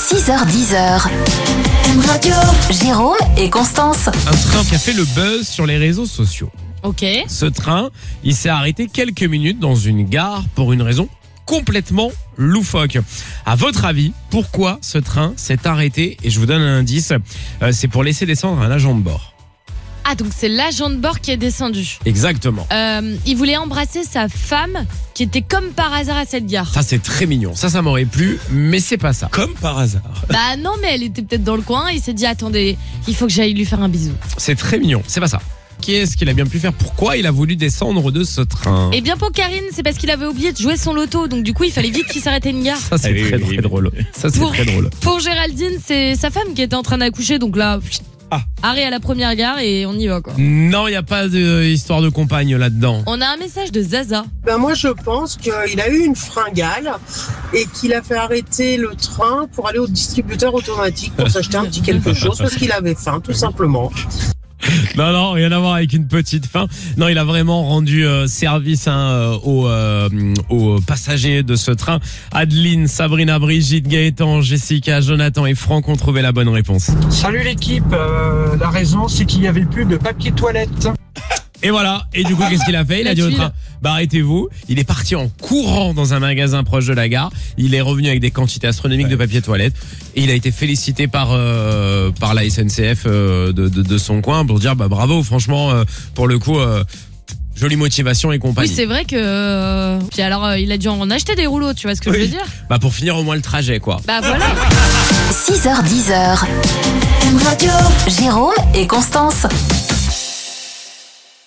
6h10. Radio. Jérôme et Constance. Un train qui a fait le buzz sur les réseaux sociaux. Ok. Ce train, il s'est arrêté quelques minutes dans une gare pour une raison complètement loufoque. À votre avis, pourquoi ce train s'est arrêté? Et je vous donne un indice, c'est pour laisser descendre un agent de bord. Ah, donc c'est l'agent de bord qui est descendu. Exactement. Il voulait embrasser sa femme qui était comme par hasard à cette gare. Ça, c'est très mignon. Ça m'aurait plu, mais c'est pas ça. Comme par hasard. Bah non, mais elle était peut-être dans le coin. Il s'est dit, attendez, il faut que j'aille lui faire un bisou. C'est très mignon, c'est pas ça. Qu'est-ce qu'il a bien pu faire? Pourquoi il a voulu descendre de ce train? Eh bien pour Karine, c'est parce qu'il avait oublié de jouer son loto. Donc du coup, il fallait vite qu'il s'arrête à une gare. Ça, c'est très drôle. Ça, c'est Pour- très drôle. Pour Géraldine, c'est sa femme qui était en train d'accoucher. Donc là, Ah. arrêt à la première gare et on y va quoi. Non, il n'y a pas d'histoire de compagne là-dedans. On a un message de Zaza. Ben moi je pense qu'il a eu une fringale et qu'il a fait arrêter le train pour aller au distributeur automatique pour s'acheter un petit quelque chose parce qu'il avait faim tout simplement. Non, rien à voir avec une petite faim. Non, il a vraiment rendu service aux passagers de ce train. Adeline, Sabrina, Brigitte, Gaëtan, Jessica, Jonathan et Franck ont trouvé la bonne réponse. Salut l'équipe, la raison c'est qu'il n'y avait plus de papier toilette. Et voilà. Et du coup, qu'est-ce qu'il a fait? Il a dit au train, bah arrêtez-vous. Il est parti en courant dans un magasin proche de la gare. Il est revenu avec des quantités astronomiques de papier toilette. Et il a été félicité par la SNCF de son coin pour dire bah bravo, franchement, pour le coup, jolie motivation et compagnie. Oui, c'est vrai que. Puis alors, il a dû en acheter des rouleaux, tu vois ce que je veux dire? Bah pour finir au moins le trajet, quoi. Bah voilà. 6h10. Radio. Jérôme et Constance.